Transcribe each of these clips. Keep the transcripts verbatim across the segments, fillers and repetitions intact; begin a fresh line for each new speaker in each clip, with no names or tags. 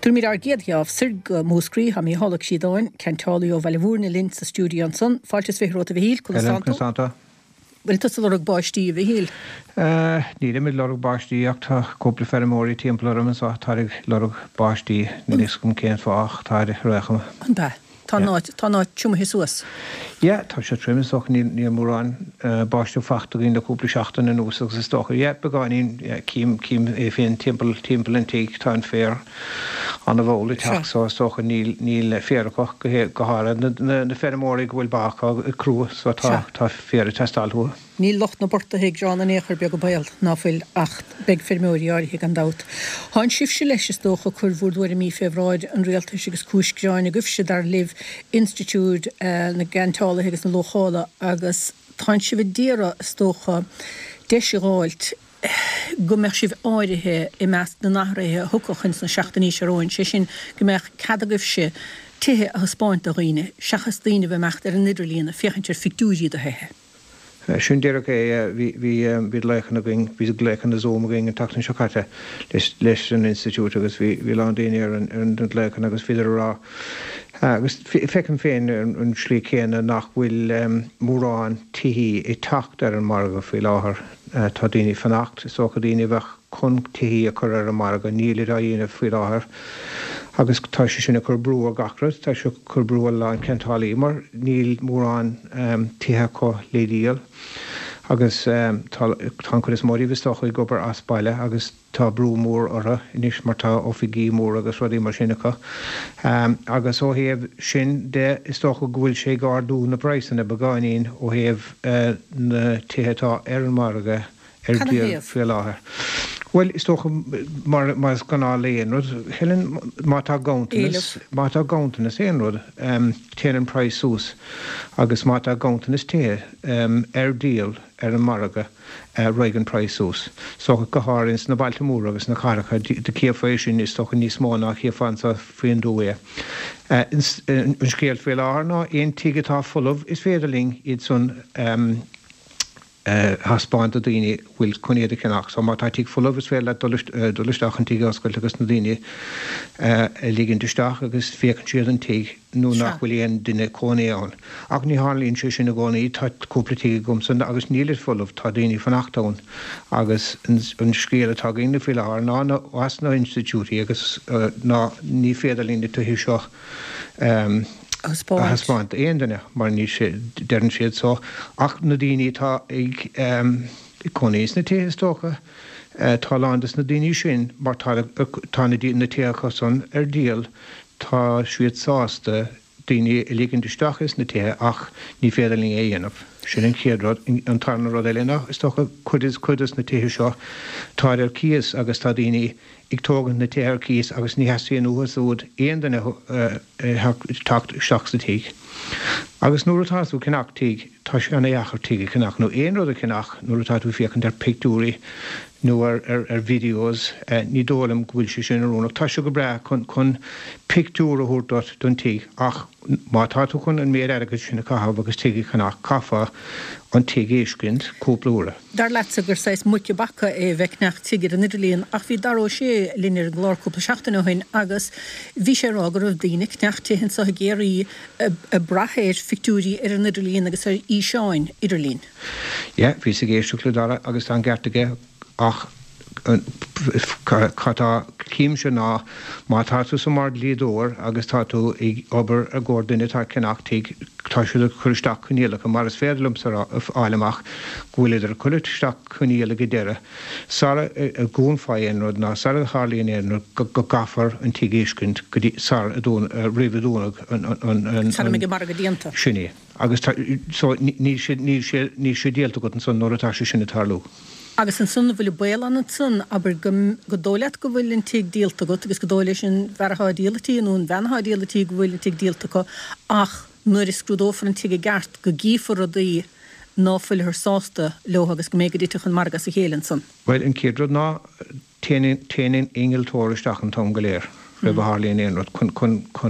Tur mir ar géadheamh sirg múscrí ha mí hálaigh siadáin Cantálaí ó Bheilehúrna linn sa stúdio an son, fáiltas bhíróta bhíl,
Constanta.
Bhfuil tu lorug báistí bhíl?
Ní mid lorug báistí ach tá cúpla fermóí timpplarum an sa tárig lorug báistí na discum céan fáach táir récham.
An ba. Tá náid tá náid tiúmathe suas.
Ja, tá sé trimach ní ní mórán báistú fachta gin na cúpla seachtain na nús agus is stocha. Ja, begáin cím cím é féin timppel timppel an tíigh tá an fér an a bhóla teach sá stocha níl níl féarach go hára na fermóí bhfuil bácha i crú sa tá tá fér testáilthú.
Níl locht na borta héag John an échar beag go bail náfuil acht beg fermóí áirithe an dat. Háin sif se leis is dócha curhúdúir mí febráid an réaltas agus cúisceáin a gufse dar Live Institute na Gantála agus na Lochála agus táin si bh déra stócha deisiráilt go meach sibh áirithe i meas na nachraithe thucachans na seachtaní seróin sé sin go meach cadagufse tithe a spáint a riine seachas daoine bheith mecht ar an Nidirlína fiochantir fictúí a hethe.
Sin dearach é bhí lechan a bhín bhí lechan a zoom ging an tatan seochate leis an institút agus bhí lá daine ar an lechan agus fiidir rá. Agus fecin féin an slí chéanna nach bhfuil mórán tihí i tacht ar an marga fí láthair tá daoine fannacht, sócha daoine bheith chun tihí a chur ar an marga níl a dhéanamh fí láthair. Agus tá sé sinna chur brú a gachrad, tá sé chur brú a lá Cantálaí mar níl mórán tithe có lédíal. Agus tá chud is mórí bhisteach i gobar aspaile agus tá brú mór ortha inis mar tá ofiigí mór agus rudí mar sinnacha. Agus ó héamh sin de is tócha bhfuil sé gáardú na breisanna begáinín ó héamh na tithetá ar an marga ar díal fé láthair. Well, is toch maar maar is kan alleen. Helen mata gauntenis, mata gauntenis eenrod. Um, Tenen price soos, agus mata gauntenis te. Um, er deal er een marga, uh, Reagan price soos. So geharins na Baltimore agus na Caracas. De keerfeishin is toch niet small na keerfansa vriendoe. Uh, een scheel veel arna. Een tiget full of is vederling iets zo'n um. Uh, Haspáint a daoine bhfuil chunéad cenach, so má tátíigh fullhas féile dulaisteach an tíigh oscailt agus na daoine lígann deisteach agus fécinn siad an tíigh nó nach bhfuil éon duine cónaíán. Ach ní hálíonn sé sin na gcónaí tá cúpla tíigh gomsan agus nílir fullh tá daoine fanachtáin agus an scéal atá gine fi láthar ná na as na institútaí agus ná ní féidirlíonn tuí seo Haspáint éon duine mar ní dean siad so ach na daoine tá ag coníos na tithe tócha tá landas na daoine sin mar tá na na tíocha san ar díal tá siad sásta daoine i lígann deisteachas na tithe ach ní féidirling é dhéanamh. Sin an chéadrad an tarna rud eilena is tócha chuidas chuidas na tithe seo tá ar cíos agus tá daoine ag tógan na tíar cíos agus ní heasíon uas úd éon duine tacht seach sa tíigh. Agus nuair atáú cinach tíigh tá sé anna dheachar tíigh cinach nó éon rud a cinach nuair atá tú fiochann ar pictúrí nó ar ar videos ní dólam bhfuil sé sin arúnach tá se go bre chun chun pictúr a thuúirt don tíigh ach má tá tú chun an méad agus sinna cahabh agus tíigh cinach cafa an tíigh éiscint cúpla úra.
Dar leatsa gur sais muice bacha é bheicneach tíigir an Nidirlíon ach bhí daró sé línar glárcúpla seachtainna hain agus bhí sé rágur ah daoine cneachtaithin sa géirí a brathéir fictúrí ar an Nidirlíon agus ar í seáin Idirlín.
Ja, bhí sa géisiúla dara agus an gceartaige ach catá cím se ná má táú sa mar líadóir agus táú ag obair a gcódaine tá cinachtaigh tá siúla chuisteach chuníalacha mar is féadlumm sa áileach ghfuilidir chuisteach chuníala go deire. Sara a gúnfáin rud ná Sara Harlíon éan go gafar an tíigéiscint go sar a dún riomhúnach an
Sara mé mar go díanta.
Sinné. Agus ní sé díalta go an san nóir atá sé sinna tarlú.
Agus an sunna bhfuil bail an sun, aber go dóilead go bhfuil an tíigh díalta go, agus go dóile sin bharthá díalatíí nún bhenthá díalatíí go bhfuil an tíigh díalta go ach nuair is scrúdófar an tíigh gart go gífar a daí náfuil ar sásta leo agus go méid dtíach an margas a chélann san.
Weil an céadrad ná téanann ingiltóiristeach an tom go léir. Ribh Harlíon éanrad chun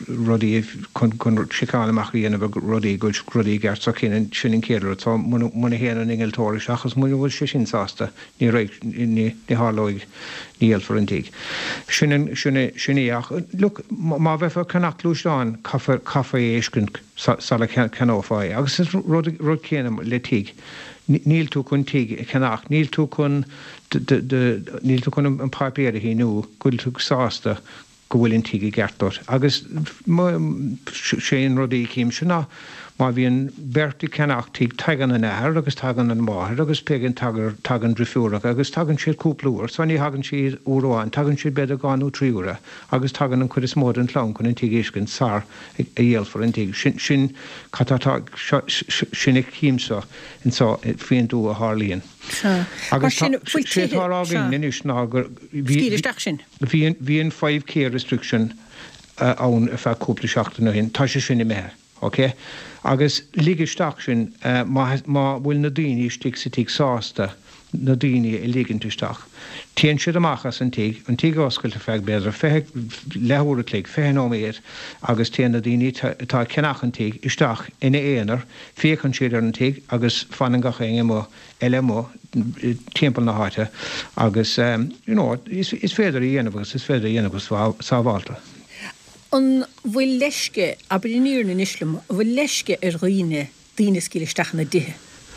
rudí chun sicálamach dhéanamh rudí go rudí gart sa cin sin céir tá muna héanana ingeltóir achas mu bhfuil sé sin sásta ní ré ní hálóig níl for an tíig. Sinnéach look má bheith cannach lúisáin cafa éiscin sala canófáid, agus is rud céanam le tíig. Níl tú chun tíig cannach, níl tú chun níl tú chun an páipéir hí nó gúil tú sásta go bhfuil an tíige gertort. Agus sé an rudí cím sinna má bhíon bertí cenach tíig tagan an air agus tagan an máthir agus pegan tagan drifúach agus tagan siad cúplúir, so ní hagan siad óráin, tagan siad beidir gáú tríúra agus tagan an chuid is mód an tlán chun an tíigéiscin sár a dhéalfar an tíig. Sin sinna címsa in sá féon dú a hálíonn. Agus sétárágin inis ná gur bhíon five K restriction ann a feith cúpla seachtainna hin, tá sé sinna mé. Okay? Agus lígisteach sin má bhfuil na daoine stig sa tíig sásta na daoine i lígintisteach. Téann siad amachchas an tíig, an tíig oscailte feadh beidir feitheadh leabhúra clíg féin óméad agus téann na daoine tá cenach an tíig isteach ina éanaar, féchann siad ar an tíig agus fanan gacha inge mó eile mó timppel na háite agus you know, is féidir i dhéanamh agus is féidir i dhéanamh sábháilta.
An bhfuil leisce a bríníir na Islam, bhfuil leisce ar roiine daoine scílisteach na dithe.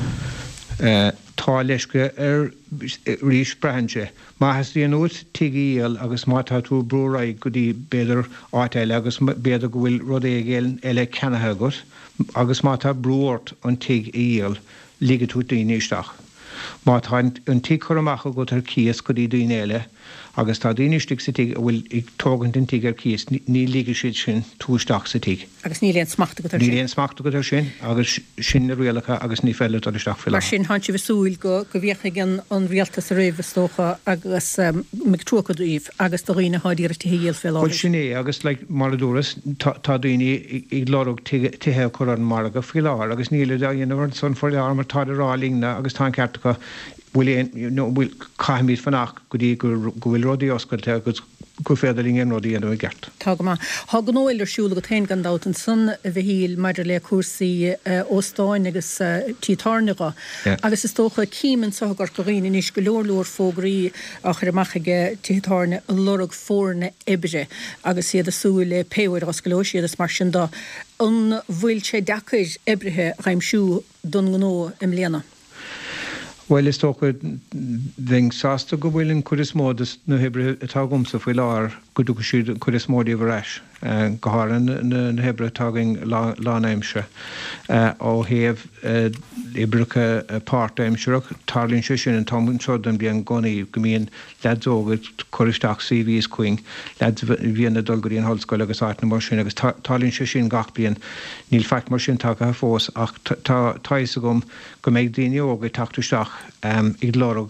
Tá leisce ar rís brehanse. Má has díon út tííal agus mátá tú brúraid go dtí beidir áiteile agus beidir go bhfuil rud é ggéil eile cenathe agat agus mátá brúirt an tíig íal líige tú daoine isteach. Má tá an tí chuach go tar cías go dtí daoine eile agus tá daoine stig sa tíig a bhfuil ag tógan den tíig ar cías ní líige siad sin túisteach sa tíig.
Agus ní léon smachta go tar
sin. Ní léon smachta go tar sin agus sin na rialacha agus ní fellile tar isteach fil.
Mar sin háint si bhsúil go go bhíocha gan an rialtas a réomhstócha agus mic trúchadíomh agus do riine háidíar tíhéal fil.
Bhil sin é agus le marúras tá daoine ag lorug tithe chu an mar go fil áir agus níle a dhéanamh son for lear mar tá rálína agus tá ceartcha bhfuil bhfuil caiimíad fanach go dtí go bhfuil rodí oscailte agus go féidiring an rodí anú gceart.
Tá go má. Tá gan óil arsúla go tain gan dát an sun a bhíl maidir le cuasaí óstáin agus títarnacha. Agus is tócha címan sa gur goíine níos go leorlór fógraí a chuir amachige títarna lorug fórna ibre agus siad a súil le péhair as go siad is mar sin dá. An bhfuil sé decair ibrithe raimsú don gnó im léana.
Well is tócha bhín sásta go bhfuiln chuir is módas na hebre atá gomsa faoi lár go dú siad chuir is módaí bhreis go háran na hebre tágin lánaimse ó héamh ibricha páirtaimseach tarlíonn sé sin an támann seod an bhíon gonaí go mbíonn ledógad choristeach C Vs chuing led bhíon na dulgaí an hallscoil agus áit na mar sin agus tarlíonn sé sin gach bíon níl feic mar sin take fós ach táis a gom go méid daoine óga tachtúisteach ag lorug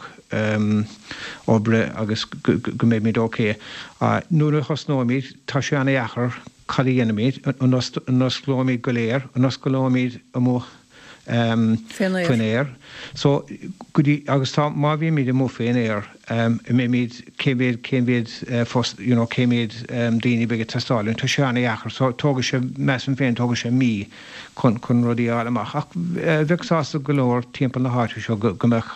obre agus go méid míid ócé. Nuair a chosnóimid tá sé anna eachar cadíanamid an nosglóimid go léir, an nosglóimid a mó féin éir. So agus tá má bhí míad a mó féin éir mé míad céméad céméad céméad daoine beige testáilinn tá sé anna eachar, so tóga sé meas an féin tóga sé mí chun chun rudí álamach. Ach bheagsásta go leor timppel na háite seo gombeach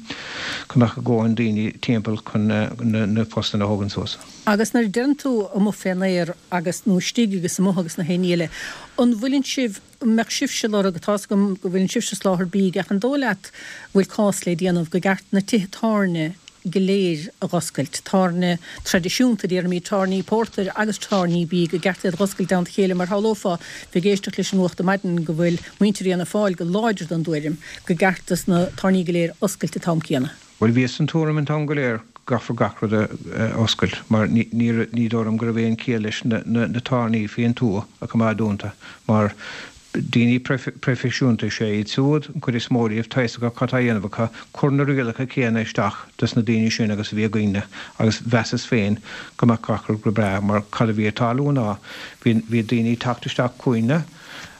a ggóin daoine timppel chun na postan na hógan sós.
Agus nar dean tú a mó féin éir agus nó stíigi agus mó agus na héile. An bhfuilinn sibh meach sibh se le agutá go go bhfuiln sibh se sláthir bí ach an dólaat bhfuil cáslé déanamh go gart na títarne geléir a roscailt, tarne tradiisiúnta dhéar mí tarníí portar agus tarníí bí go gart roscailt an chéile mar hallófa bhí géisteach leis an uachta maidin go bhfuil muinteí an fáil go láidir an dúirim go gartas na tarníí geléir oscailte tamcíanana.
Bhfuil bhí an túram an tam goléir gafar gachra de oscailt, mar ní dóm gur bhéon cé leis na tarníí féon tú a go má dúnta, mar daoine profisiúnta sé iad súd chuir is móríomh taise go catáhéanamhacha chuna rialacha céanna isteach dus na daoine sin agus bhí gaoine agus bheas féin go mar cachar go bre mar cad bhí talúna bhí daoine tactaisteach cuoine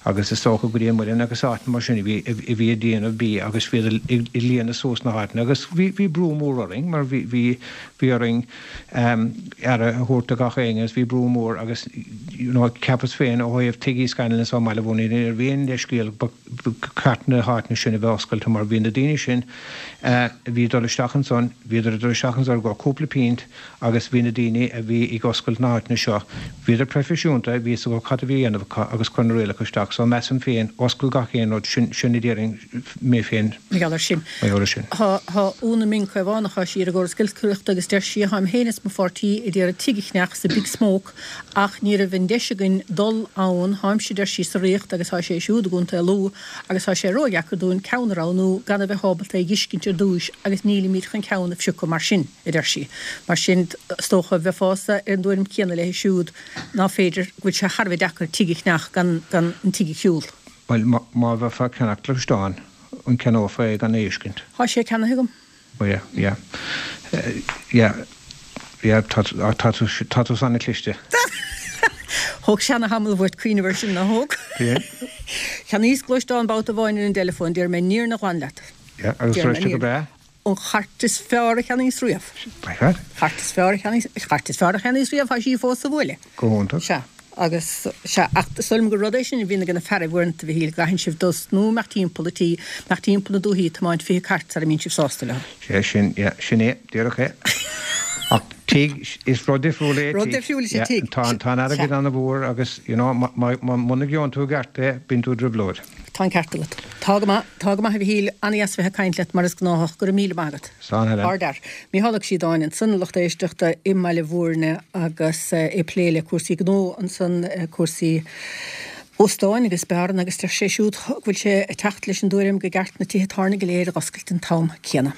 agus is socha go mar agus áit mar sinna bhí i bhí déanamh bí agus fi i líana sós na hána agus bhí brú móring mar bhí bhíring ar a thuirta gachéingus bhí brú mór agus cepas féin ó híomh tuí scainil sa meile bhna ar bhíon de scéal cartna hána sinna bháscailta mar bhíon na daine sin bhí doisteachchan son bhíidir doisteachchan ar go cúpla pint agus bhí na daine a bhí i goscail náitna seo bhíidir profisiúnta bhí go chat a bhíanamh agus chun réile chuisteach so meam féin oscail gachéin ó sinna déing mé féin
sin
sin.
Tá úna min chuhánachá sí a gur skillcucht agus der si haim hénas mo fortí i dé a tiigichneach sa big smoke ach ní a bhín deiseginn dul ann haim si der sí sa réocht agus há sé siúd gúnta lú agus há sé roiach dún ceanránú gan a bheith hábalta giscinntir dúis agus níla míid chun ceanna fiúcha mar sin i der si. Mar sin stócha bheith fása ar an dúirm céanna le siúd ná féidir go se Harbh dechar tiigichneach gan an tiigi ciúil.
Well má bheith fa cenach leistáin an cenófa ag an éiscint.
Tá sé cena higam?
Well, yeah. Yeah. Yeah, tatu sanna cliste.
Thg seanna hamil bhairt cuioine versin na thug. Chean níos glóisteán bát a bháinú an telefón dear mé níor na gháin leat.
Yeah, agus roiste go bre?
An chartas fearra cheanna níos riamh.
Baichad?
Chartas fearra cheanna níos riamh a sí fós a bhile.
Gónta.
Se. agus se sulm go rodéis sin bhína ganna ferri bhaint bhí híl gahin sibh dos nó meach timpplatí meach timppla dúhíí táid fi cart ar a mín sibh sásta le.
sé sin sinné déché. Ach tí is rodifriúla
Rodifriúla sé tí.
Tá tá agad anna bhór agus muna gceann tú garte bin tú driblóid.
Tá cartalat. Tágama tágama ha híl anías bheit caiintlet mar is gnáach gur míle mágad.
San heile.
Ardar. Mí hálag sí dáin sunlacht éisteachta immeile bhórne agus é pléile cuasaí gnó an san cuasaí Óstáin agus bearn agus tar sé siúd bhfuil sé techt leis an dúirim go gart na títharna go léir a oscailt an tám céanna.